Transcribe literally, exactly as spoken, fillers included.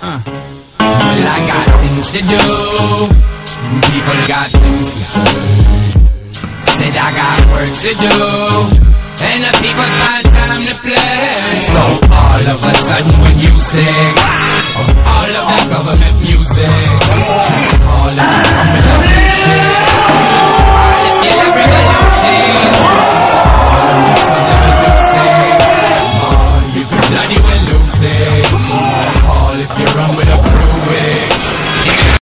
Uh. Well, I got things to do. People got things to say. Said I got work to do, and the people find time to play. So all of a sudden when you sing, all of that government music,